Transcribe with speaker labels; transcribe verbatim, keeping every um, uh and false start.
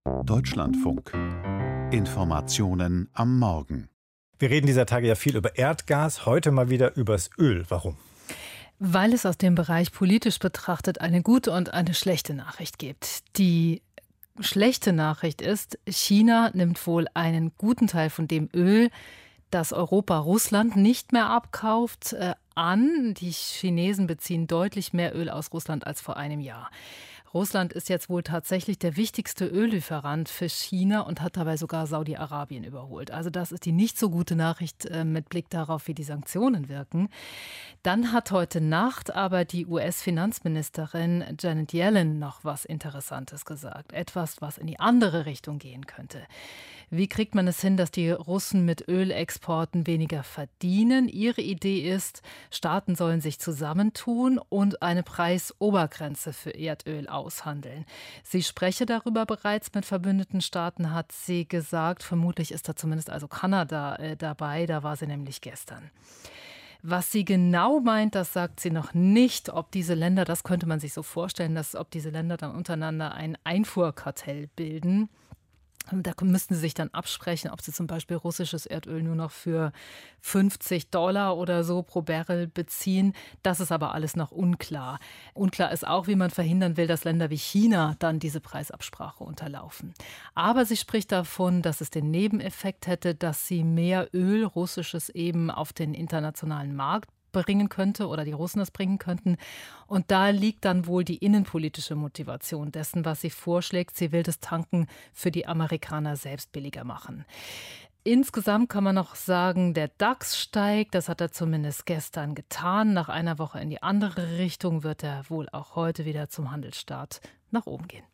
Speaker 1: Deutschlandfunk. Informationen am Morgen.
Speaker 2: Wir reden dieser Tage ja viel über Erdgas, heute mal wieder übers Öl. Warum?
Speaker 3: Weil es aus dem Bereich politisch betrachtet eine gute und eine schlechte Nachricht gibt. Die schlechte Nachricht ist, China nimmt wohl einen guten Teil von dem Öl, das Europa Russland nicht mehr abkauft, äh, an. Die Chinesen beziehen deutlich mehr Öl aus Russland als vor einem Jahr. Russland ist jetzt wohl tatsächlich der wichtigste Öllieferant für China und hat dabei sogar Saudi-Arabien überholt. Also das ist die nicht so gute Nachricht äh, mit Blick darauf, wie die Sanktionen wirken. Dann hat heute Nacht aber die U S-Finanzministerin Janet Yellen noch was Interessantes gesagt. Etwas, was in die andere Richtung gehen könnte. Wie kriegt man es hin, dass die Russen mit Ölexporten weniger verdienen? Ihre Idee ist, Staaten sollen sich zusammentun und eine Preisobergrenze für Erdöl aushandeln. Sie spreche darüber bereits mit verbündeten Staaten, hat sie gesagt. Vermutlich ist da zumindest also Kanada äh, dabei, da war sie nämlich gestern. Was sie genau meint, das sagt sie noch nicht. Ob diese Länder, das könnte man sich so vorstellen, dass ob diese Länder dann untereinander ein Einfuhrkartell bilden. Da müssten sie sich dann absprechen, ob sie zum Beispiel russisches Erdöl nur noch für fünfzig Dollar oder so pro Barrel beziehen. Das ist aber alles noch unklar. Unklar ist auch, wie man verhindern will, dass Länder wie China dann diese Preisabsprache unterlaufen. Aber sie spricht davon, dass es den Nebeneffekt hätte, dass sie mehr Öl, russisches eben, auf den internationalen Markt bringen könnte oder die Russen das bringen könnten. Und da liegt dann wohl die innenpolitische Motivation dessen, was sie vorschlägt. Sie will das Tanken für die Amerikaner selbst billiger machen. Insgesamt kann man noch sagen, der DAX steigt. Das hat er zumindest gestern getan. Nach einer Woche in die andere Richtung wird er wohl auch heute wieder zum Handelsstart nach oben gehen.